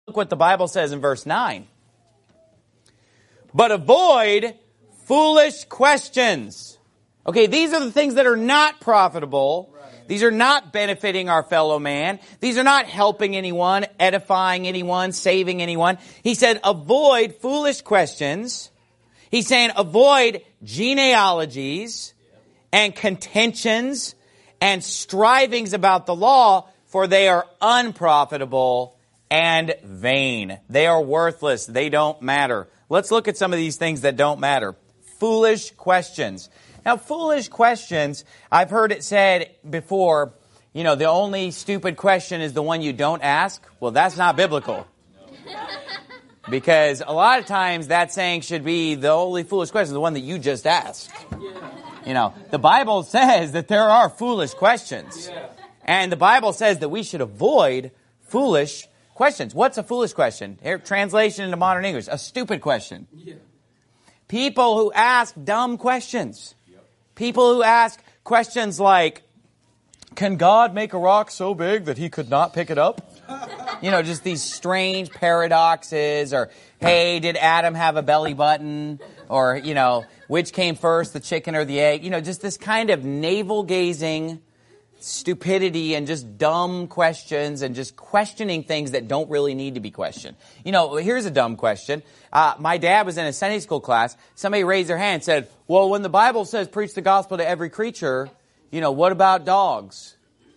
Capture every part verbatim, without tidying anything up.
Look what the Bible says in verse nine. But avoid foolish questions. Okay, these are the things that are not profitable. These are not benefiting our fellow man. These are not helping anyone, edifying anyone, saving anyone. He said, avoid foolish questions. He's saying, avoid genealogies and contentions and strivings about the law, for they are unprofitable and vain. They are worthless. They don't matter. Let's look at some of these things that don't matter. Foolish questions. Now, foolish questions, I've heard it said before, you know, the only stupid question is the one you don't ask. Well, that's not biblical. Because a lot of times that saying should be the only foolish question is the one that you just asked. You know, the Bible says that there are foolish questions. And the Bible says that we should avoid foolish questions. What's a foolish question? Here, translation into modern English, a stupid question. People who ask dumb questions. People who ask questions like, can God make a rock so big that he could not pick it up? You know, just these strange paradoxes. Or, hey, did Adam have a belly button? Or, you know, which came first, the chicken or the egg? You know, just this kind of navel-gazing stupidity and just dumb questions and just questioning things that don't really need to be questioned. You know, here's a dumb question. Uh, my dad was in a Sunday school class. Somebody raised their hand and said, well, when the Bible says preach the gospel to every creature, you know, what about dogs?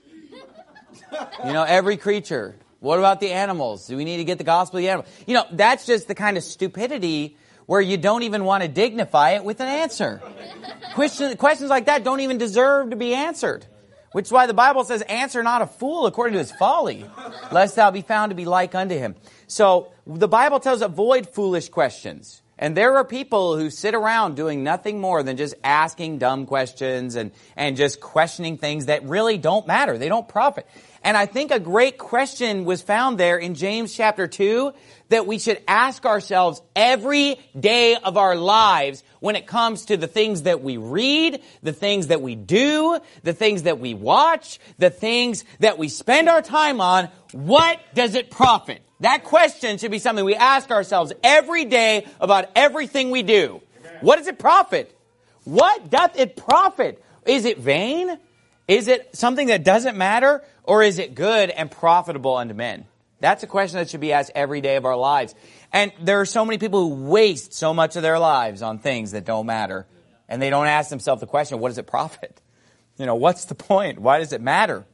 You know, every creature. What about the animals? Do we need to get the gospel to the animals? You know, that's just the kind of stupidity where you don't even want to dignify it with an answer. Question, questions like that don't even deserve to be answered. Which is why the Bible says, answer not a fool according to his folly, lest thou be found to be like unto him. So the Bible tells us avoid foolish questions. And there are people who sit around doing nothing more than just asking dumb questions and, and just questioning things that really don't matter. They don't profit. And I think a great question was found there in James chapter two that we should ask ourselves every day of our lives when it comes to the things that we read, the things that we do, the things that we watch, the things that we spend our time on. What does it profit? That question should be something we ask ourselves every day about everything we do. What does it profit? What doth it profit? Is it vain? Is it something that doesn't matter? Or is it good and profitable unto men? That's a question that should be asked every day of our lives. And there are so many people who waste so much of their lives on things that don't matter. And they don't ask themselves the question, what does it profit? You know, what's the point? Why does it matter?